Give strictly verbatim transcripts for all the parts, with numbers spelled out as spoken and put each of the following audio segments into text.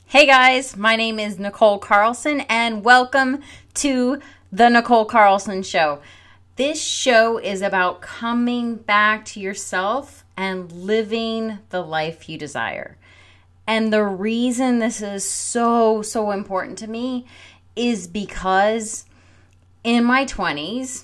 Hey guys, my name is Nicole Carlson and welcome to the Nicole Carlson Show. This show is about coming back to yourself and living the life you desire. And the reason this is so, so important to me is because in my twenties,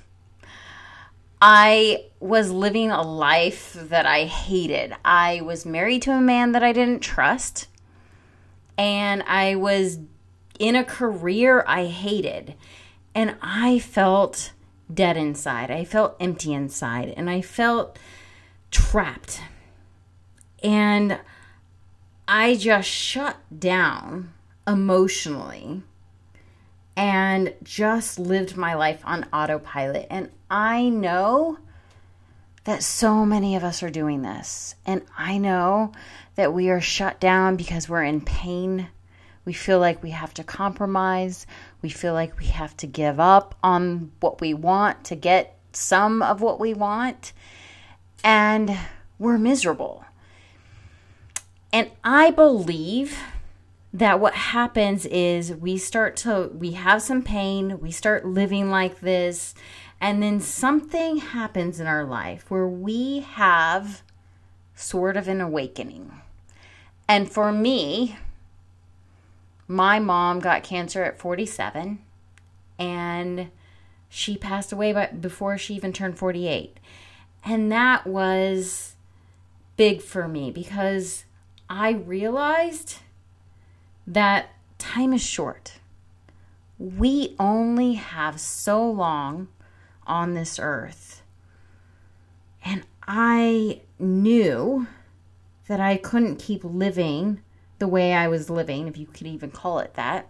I was living a life that I hated. I was married to a man that I didn't trust. And I was in a career I hated. And I felt dead inside. I felt empty inside. And I felt trapped. And I just shut down emotionally and just lived my life on autopilot. And I know that so many of us are doing this. And I know that we are shut down because we're in pain. We feel like we have to compromise. We feel like we have to give up on what we want to get some of what we want. And we're miserable. And I believe that what happens is we start to, we have some pain, we start living like this, and then something happens in our life where we have sort of an awakening. And for me, my mom got cancer at forty-seven, and she passed away by, before she even turned forty-eight. And that was big for me because I realized that time is short. We only have so long on this earth. And I knew that I couldn't keep living the way I was living, if you could even call it that.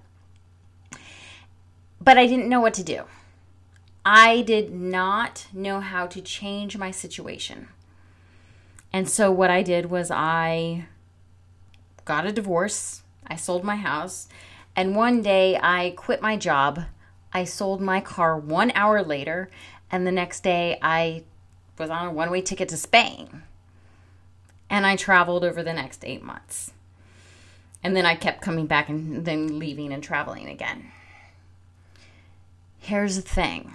But I didn't know what to do. I did not know how to change my situation. And so what I did was I got a divorce. I sold my house, and one day I quit my job. I sold my car one hour later, and the next day I was on a one-way ticket to Spain. And I traveled over the next eight months. And then I kept coming back and then leaving and traveling again. Here's the thing.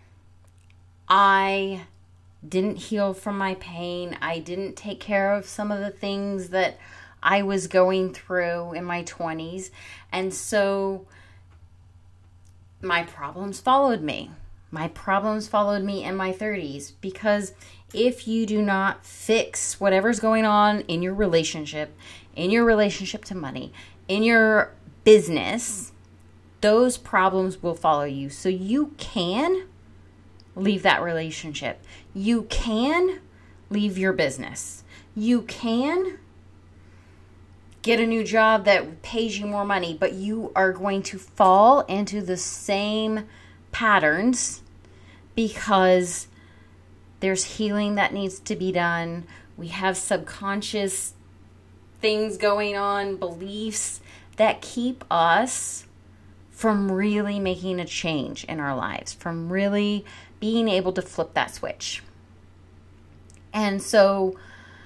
I didn't heal from my pain. I didn't take care of some of the things that I was going through in my twenties. And so my problems followed me. My problems followed me in my thirties. Because if you do not fix whatever's going on in your relationship, in your relationship to money, in your business, those problems will follow you. So you can leave that relationship. You can leave your business. You can get a new job that pays you more money, but you are going to fall into the same patterns because there's healing that needs to be done. We have subconscious things going on, beliefs that keep us from really making a change in our lives, from really being able to flip that switch. And so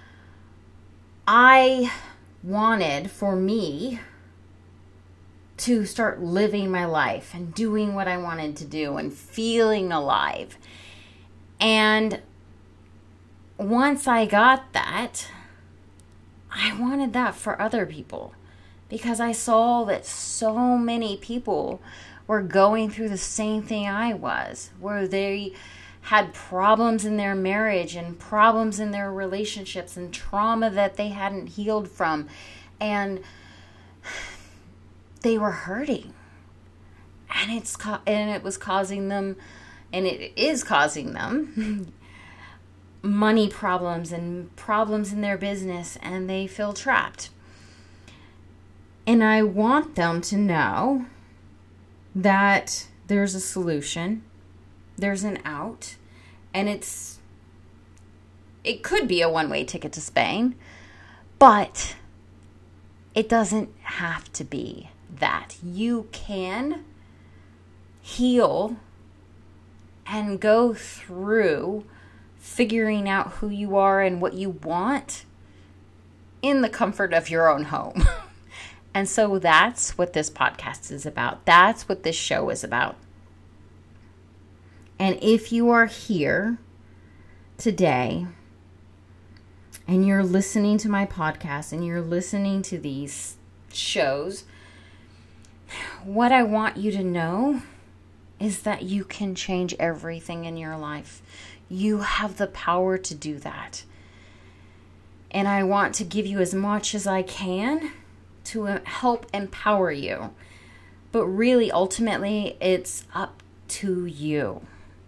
I wanted for me to start living my life and doing what I wanted to do and feeling alive. And once I got that, I wanted that for other people because I saw that so many people were going through the same thing I was, where they had problems in their marriage and problems in their relationships and trauma that they hadn't healed from. And they were hurting. And it's and it was causing them, and it is causing them, money problems and problems in their business, and they feel trapped. And I want them to know that there's a solution. There's an out, and it's, it could be a one-way ticket to Spain, but it doesn't have to be that. You can heal and go through figuring out who you are and what you want in the comfort of your own home. And so that's what this podcast is about. That's what this show is about. And if you are here today and you're listening to my podcast and you're listening to these shows, what I want you to know is that you can change everything in your life. You have the power to do that. And I want to give you as much as I can to help empower you. But really, ultimately, it's up to you.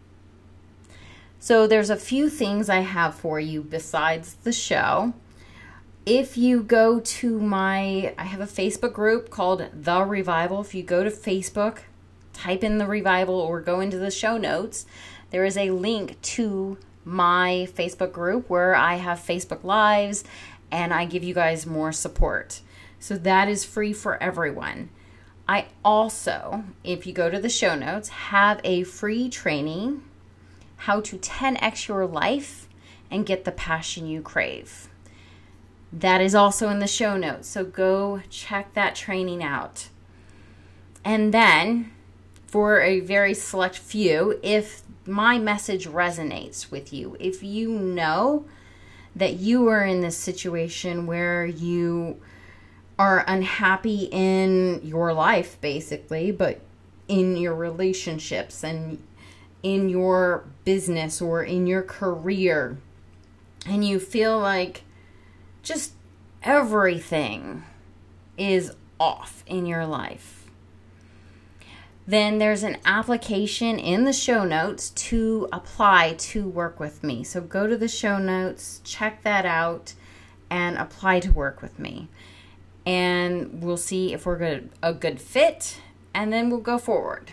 So there's a few things I have for you besides the show. If you go to my, I have a Facebook group called The Revival. If you go to Facebook, type in The Revival or go into the show notes, there is a link to my Facebook group where I have Facebook Lives and I give you guys more support. So that is free for everyone. I also, if you go to the show notes, have a free training, how to ten x your life and get the passion you crave. That is also in the show notes. So go check that training out. And then for a very select few, if my message resonates with you, if you know that you are in this situation where you are unhappy in your life, basically, but in your relationships and in your business or in your career, and you feel like just everything is off in your life, then there's an application in the show notes to apply to work with me. So go to the show notes, check that out, and apply to work with me. And we'll see if we're good, a good fit, and then we'll go forward.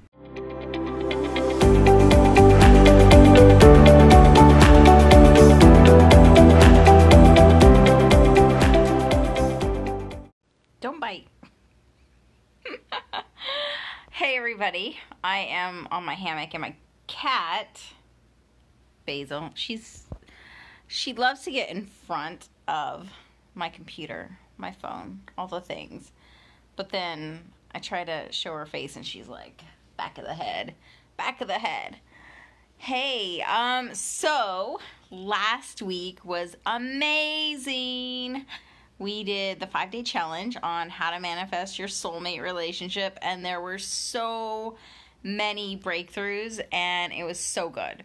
Don't bite. Hey everybody, I am on my hammock and my cat, Basil, she's she loves to get in front of my computer, my phone, all the things. But then I try to show her face and she's like, back of the head, back of the head. Hey, um, so last week was amazing. We did the five-day challenge on how to manifest your soulmate relationship, and there were so many breakthroughs, and it was so good.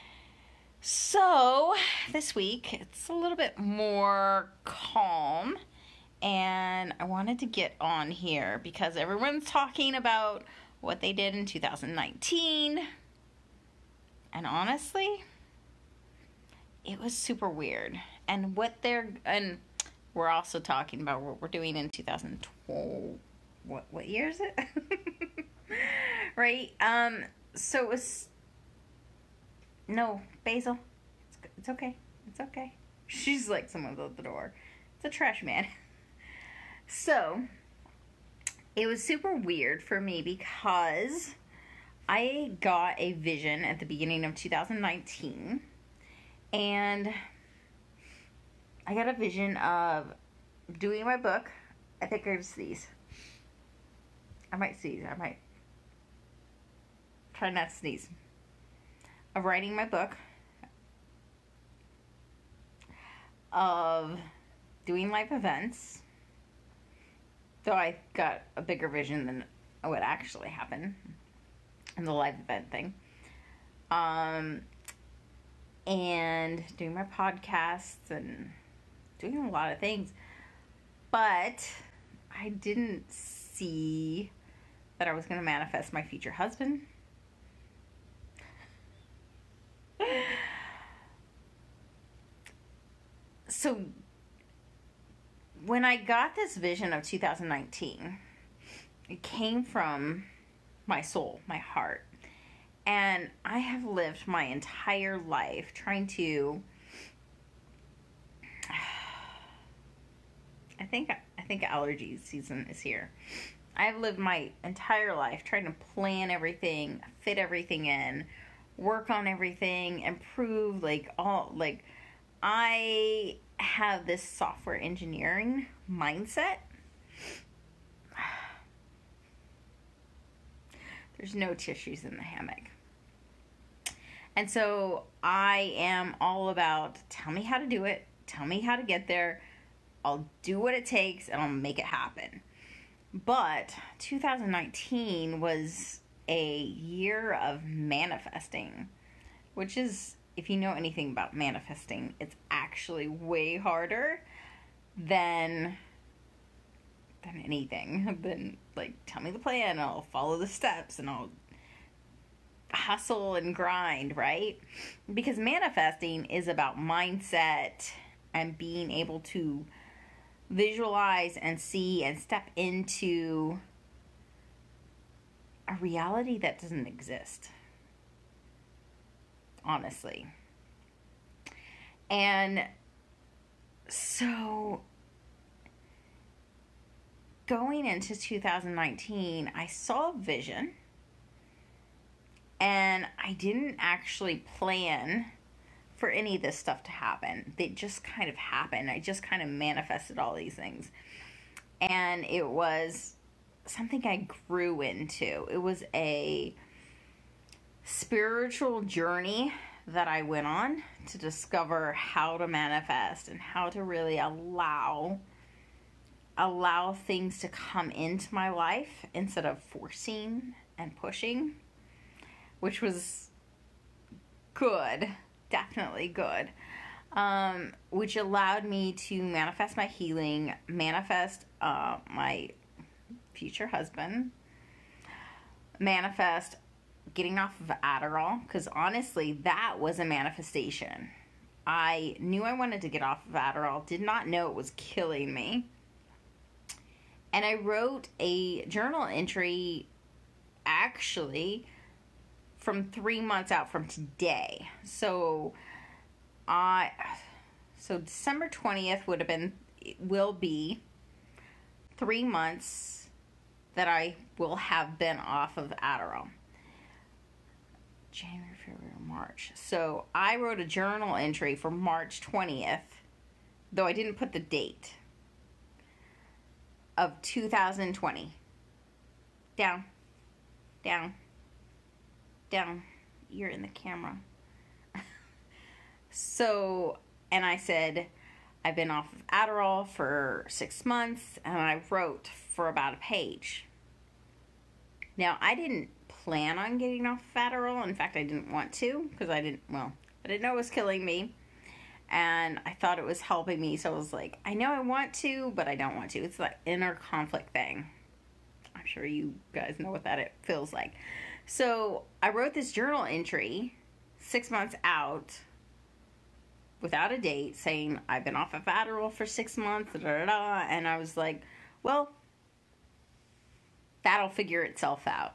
So this week, it's a little bit more calm, and I wanted to get on here because everyone's talking about what they did in two thousand nineteen, and honestly, it was super weird. And what they're, and we're also talking about what we're doing in two thousand twelve. What what year is it? Right? Um. So it was. No, Basil. It's, it's okay. It's okay. She's like, someone's at the door. It's a trash man. So it was super weird for me because I got a vision at the beginning of two thousand nineteen, and I got a vision of doing my book. I think I'm gonna sneeze. I might sneeze. I might try not to sneeze. Of writing my book. Of doing live events. Though I got a bigger vision than what actually happened in the live event thing. Um, and doing my podcasts and doing a lot of things, but I didn't see that I was going to manifest my future husband. So when I got this vision of two thousand nineteen, it came from my soul, my heart. And I have lived my entire life trying to, I think I think allergy season is here. I've lived my entire life trying to plan everything, fit everything in, work on everything, improve, like all, like I have this software engineering mindset, There's no tissues in the hammock. And so I am all about, tell me how to do it. Tell me how to get there. I'll do what it takes and I'll make it happen. But two thousand nineteen was a year of manifesting, which is, if you know anything about manifesting, it's actually way harder than than anything. Than, like, tell me the plan and I'll follow the steps and I'll hustle and grind, right? Because manifesting is about mindset and being able to visualize and see and step into a reality that doesn't exist, honestly. And so going into two thousand nineteen, I saw a vision, and I didn't actually plan for any of this stuff to happen. They just kind of happened. I just kind of manifested all these things. And it was something I grew into. It was a spiritual journey that I went on to discover how to manifest and how to really allow allow things to come into my life instead of forcing and pushing, which was good, definitely good, um, which allowed me to manifest my healing, manifest uh, my future husband, manifest getting off of Adderall, because honestly, that was a manifestation. I knew I wanted to get off of Adderall, did not know it was killing me. And I wrote a journal entry, actually, from three months out from today. So, I, so December twentieth would have been, will be three months that I will have been off of Adderall. January, February, March. So I wrote a journal entry for March twentieth, though I didn't put the date, of two thousand twenty. Down, down, down. You're in the camera. So, and I said, I've been off of Adderall for six months, and I wrote for about a page. Now, I didn't plan on getting off of Adderall. In fact, I didn't want to, because I didn't, well, I didn't know it was killing me. And I thought it was helping me, so I was like, I know I want to, but I don't want to. It's that inner conflict thing. I'm sure you guys know what that it feels like. So I wrote this journal entry six months out without a date saying I've been off of Adderall for six months, da, da, da, and I was like, well, that'll figure itself out.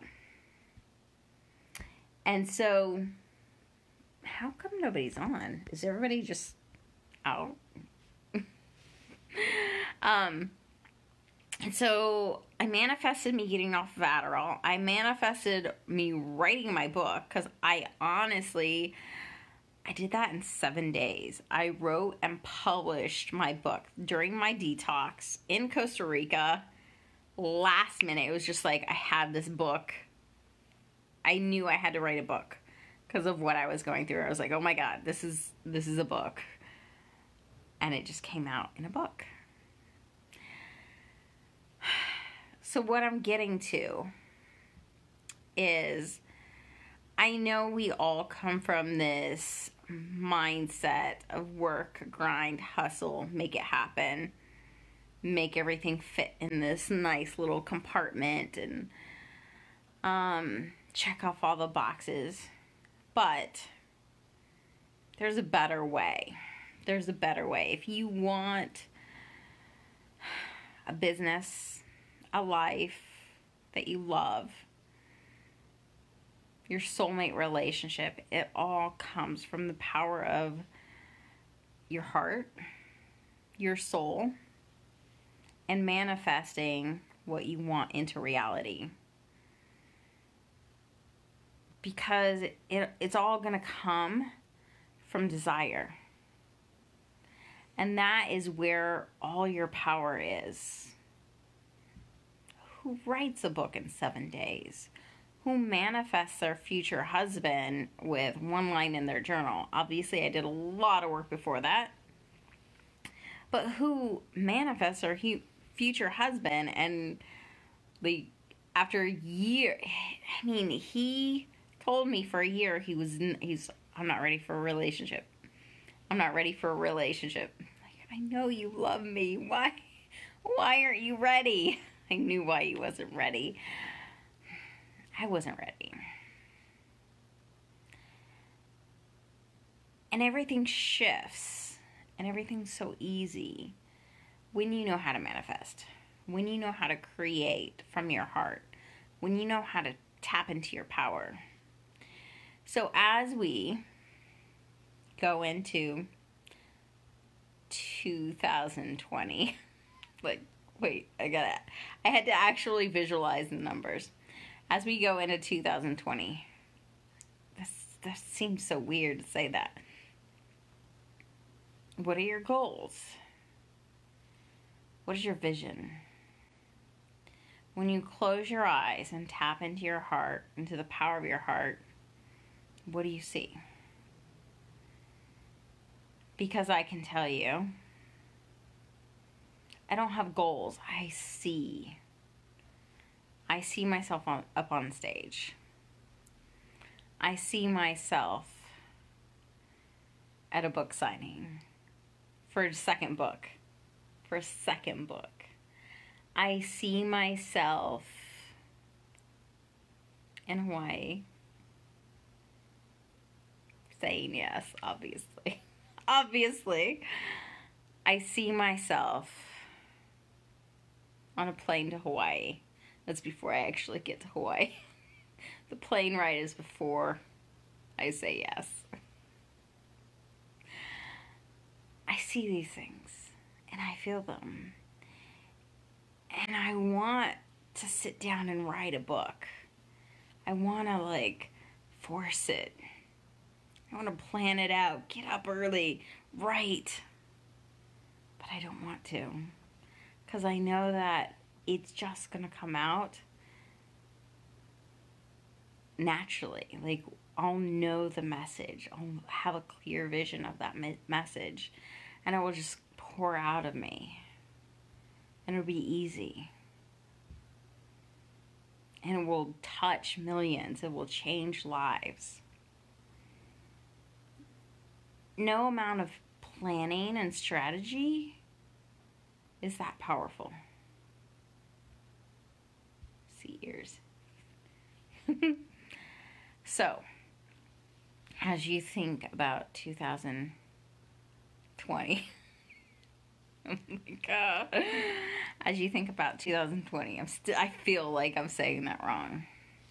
And so, how come nobody's on? Is everybody just out? um, and so I manifested me getting off of Adderall. I manifested me writing my book, because I honestly, I did that in seven days. I wrote and published my book during my detox in Costa Rica. Last minute, it was just like I had this book. I knew I had to write a book because of what I was going through. I was like, oh my God, this is this is a book. And it just came out in a book. So what I'm getting to is, I know we all come from this mindset of work, grind, hustle, make it happen, make everything fit in this nice little compartment, and um, check off all the boxes. But there's a better way. There's a better way. If you want a business, a life that you love, your soulmate relationship, it all comes from the power of your heart, your soul, and manifesting what you want into reality. Because it, it, it's all going to come from desire. And that is where all your power is. Who writes a book in seven days? who manifests their future husband with one line in their journal. Obviously, I did a lot of work before that. But who manifests their future husband and like after a year, I mean, he told me for a year he was he's I'm not ready for a relationship. I'm not ready for a relationship. Like, I know you love me. Why why aren't you ready? I knew why he wasn't ready. I wasn't ready. And everything shifts, and everything's so easy when you know how to manifest, when you know how to create from your heart, when you know how to tap into your power. So as we go into two thousand twenty, like, wait, I gotta, I had to actually visualize the numbers. As we go into two thousand twenty, this, that seems so weird to say that. What are your goals? What is your vision? When you close your eyes and tap into your heart, into the power of your heart, what do you see? Because I can tell you, I don't have goals. I see. I see myself on, up on stage. I see myself at a book signing for a second book. For a second book. I see myself in Hawaii saying yes, obviously. Obviously. I see myself on a plane to Hawaii. That's before I actually get to Hawaii. The plane ride is before I say yes. I see these things and I feel them. And I want to sit down and write a book. I want to like force it. I want to plan it out, get up early, write. But I don't want to. Because I know that it's just going to come out naturally. Like, I'll know the message. I'll have a clear vision of that me- message. And it will just pour out of me. And it'll be easy. And it will touch millions. It will change lives. No amount of planning and strategy is that powerful. See ears. So, as you think about two thousand twenty, oh my God. As you think about two thousand twenty, I'm still, I feel like I'm saying that wrong.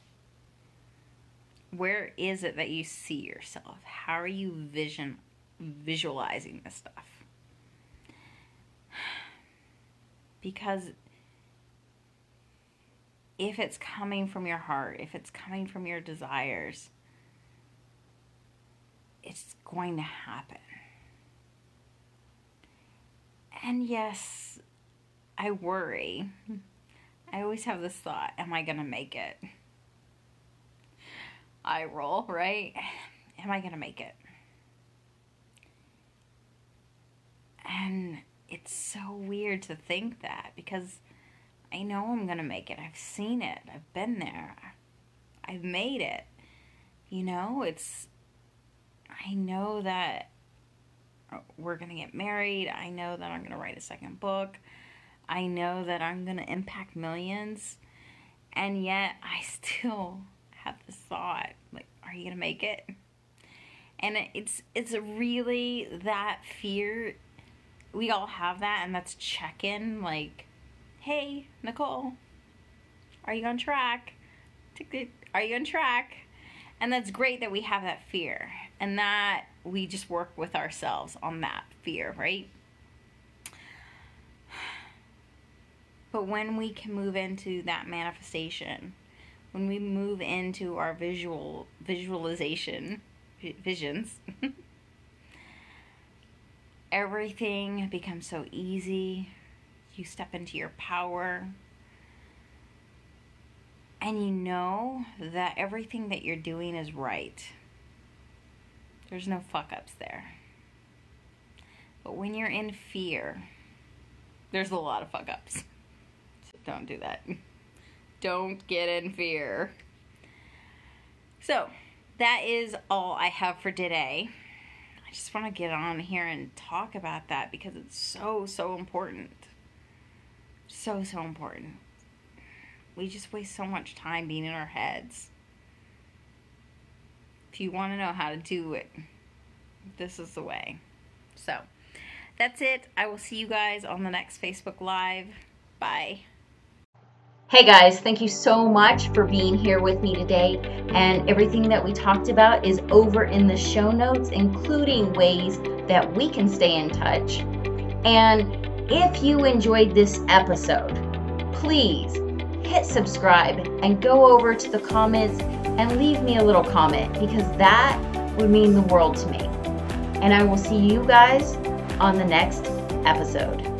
Where is it that you see yourself? How are you vision visualizing this stuff? Because if it's coming from your heart, if it's coming from your desires, it's going to happen. And yes, I worry. I always have this thought, am I going to make it? I roll, right? Am I going to make it? And it's so weird to think that because I know I'm going to make it. I've seen it. I've been there. I've made it. You know, it's, I know that we're going to get married. I know that I'm going to write a second book. I know that I'm going to impact millions. And yet I still have this thought, like, are you going to make it? And it's, it's really that fear. We all have that, and that's check-in, like, hey, Nicole, are you on track? Are you on track? And that's great that we have that fear, and that we just work with ourselves on that fear, right? But when we can move into that manifestation, when we move into our visual visualization visions, everything becomes so easy. You step into your power. and you know that everything that you're doing is right. There's no fuck-ups there. But when you're in fear, there's a lot of fuck-ups. So don't do that. Don't get in fear. So, that is all I have for today. I just want to get on here and talk about that because it's so, so important. So, so important. We just waste so much time being in our heads. If you want to know how to do it, this is the way. So, that's it. I will see you guys on the next Facebook Live. Bye. Hey guys, thank you so much for being here with me today. And everything that we talked about is over in the show notes, including ways that we can stay in touch. And if you enjoyed this episode, please hit subscribe and go over to the comments and leave me a little comment, because that would mean the world to me. And I will see you guys on the next episode.